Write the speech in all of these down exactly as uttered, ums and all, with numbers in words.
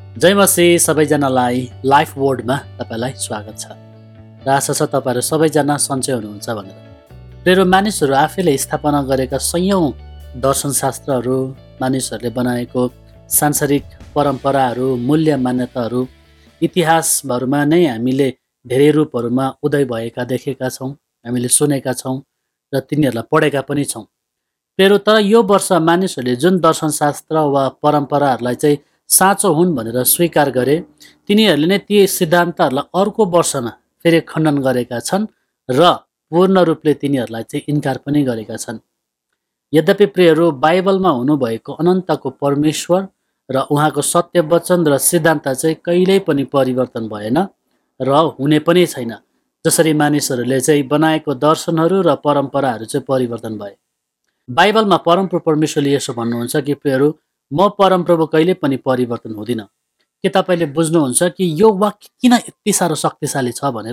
जय मसीह सबैजनालाई लाइफ वर्डमा तपाईलाई स्वागत छ र आशा छ तपाईहरु सबैजना सन्चै हुनुहुन्छ भनेर। प्रिय मानिसहरू आफैले स्थापना गरेका सयौं दर्शनशास्त्रहरू, मानिसहरूले बनाएको सांसारिक परम्पराहरू, मूल्य मान्यताहरू, इतिहासभरमा नै हामीले धेरै रूपहरूमा उदय भएका देखेका छौं, हामीले सुनेका छौं र तिनीहरूलाई पढेका पनि छौं। प्रिय तर यो वर्ष मानिसहरूले जुन दर्शनशास्त्र वा परम्पराहरूलाई चाहिँ साँचो हुन् भनेर स्वीकार गरे, तिनीहरूले नै ती सिद्धान्तहरूलाई अर्को वर्षमा फेरि खण्डन गरेका छन् र पूर्ण रूपले तिनीहरूलाई चाहिँ इन्कार पनि गरेका छन्। यद्यपि प्रियहरू, बाइबलमा हुनुभएको अनन्तको परमेश्वर र उहाँको सत्य वचन र सिद्धान्त चाहिँ कहिल्यै पनि परिवर्तन भएन र हुने पनि छैन। जसरी मानिसहरूले चाहिँ बनाएको दर्शनहरू र परम्पराहरू चाहिँ परिवर्तन भए। बाइबलमा परमप्रभु परमेश्वरले यसो भन्नुहुन्छ कि प्रियहरू, म परमप्रभु कहिले पनि परिवर्तन हुँदिन। के तपाईले बुझ्नुहुन्छ कि यो वाक्य किन यति साह्रो शक्तिशाली छ भनेर?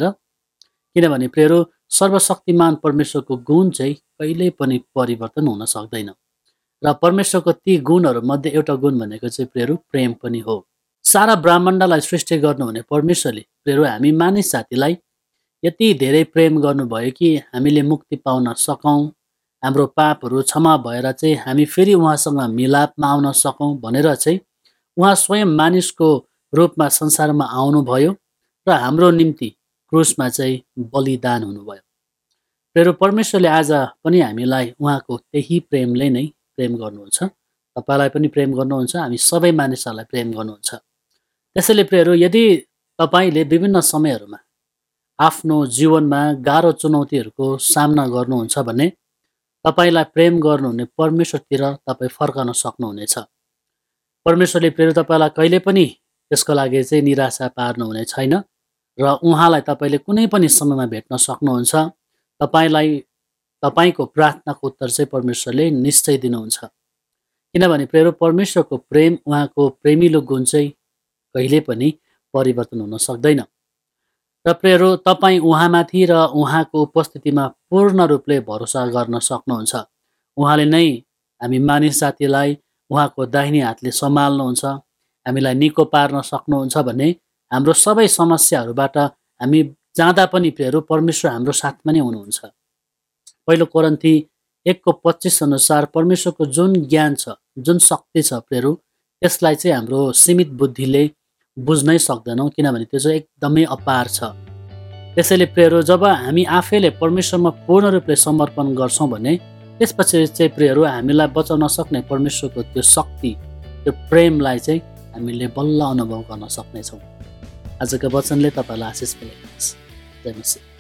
किनभने प्रियहरू, सर्वशक्तिमान परमेश्वरको गुण चाहिँ कहिल्यै पनि परिवर्तन हुन सक्दैन र परमेश्वरको ती गुणहरू मध्ये एउटा गुण भनेको चाहिँ प्रियहरू प्रेम पनि हो। सारा ब्रह्माण्डलाई सृष्टि गर्नुहुने परमेश्वरले प्रियहरू हामी मानिस जातिलाई यति धेरै प्रेम गर्नुभयो कि हामीले मुक्ति पाउन सकौं, हाम्रो पापहरू क्षमा भएर चाहिँ हामी फेरि उहाँसँग मिलापमा आउन सकौं भनेर चाहिँ उहाँ स्वयं मानिसको रूपमा संसारमा आउनुभयो र हाम्रो निम्ति क्रुसमा चाहिँ बलिदान हुनुभयो। प्रिय परमेश्वरले आज पनि हामीलाई उहाँको त्यही प्रेमले नै प्रेम गर्नुहुन्छ। तपाईलाई पनि प्रेम गर्नुहुन्छ, हामी सबै मानिसहरूलाई प्रेम गर्नुहुन्छ। त्यसैले प्रियहरू, यदि तपाईले विभिन्न समयहरूमा आफ्नो जीवनमा गाह्रो चुनौतीहरूको सामना गर्नुहुन्छ भने तपाईलाई प्रेम गर्नुहुने परमेश्वरतिर तपाईँ फर्कन सक्नुहुनेछ। परमेश्वरले प्रिय तपाईलाई कहिले पनि त्यसको लागि चाहिँ निराशा पार्नुहुने छैन र उहाँलाई तपाईले कुनै पनि समयमा भेट्न सक्नुहुन्छ। तपाईलाई तपाईको प्रार्थनाको उत्तर चाहिँ परमेश्वरले निश्चय दिनुहुन्छ। किनभने प्रिय परमेश्वरको प्रेम, उहाँको प्रेमिलो गुण चाहिँ कहिले पनि परिवर्तन हुन सक्दैन। र प्रियहरू, तपाईँ उहाँमाथि र उहाँको उपस्थितिमा पूर्ण रूपले भरोसा गर्न सक्नुहुन्छ। उहाँले नै हामी मानिस जातिलाई उहाँको दाहिने हातले सम्हाल्नुहुन्छ, हामीलाई निको पार्न सक्नुहुन्छ भने हाम्रो सबै समस्याहरूबाट हामी जाँदा पनि प्रियहरू परमेश्वर हाम्रो साथमा नै हुनुहुन्छ। पहिलो कोरिन्थी एकको पच्चिस अनुसार परमेश्वरको जुन ज्ञान छ, जुन शक्ति छ प्रियहरू, त्यसलाई चाहिँ हाम्रो सीमित बुद्धिले बुझ्नै सक्दैनौँ, किनभने त्यो चाहिँ एकदमै अपार छ। त्यसैले प्रियहरू, जब हामी आफैले परमेश्वरमा पूर्ण रूपले समर्पण गर्छौँ भने त्यसपछि चाहिँ प्रियहरू हामीलाई बचाउन सक्ने परमेश्वरको त्यो शक्ति, त्यो प्रेमलाई चाहिँ हामीले बल्ल अनुभव गर्न सक्नेछौँ। आजको वचनले तपाईलाई आशिष मिलोस्। जय मसीह।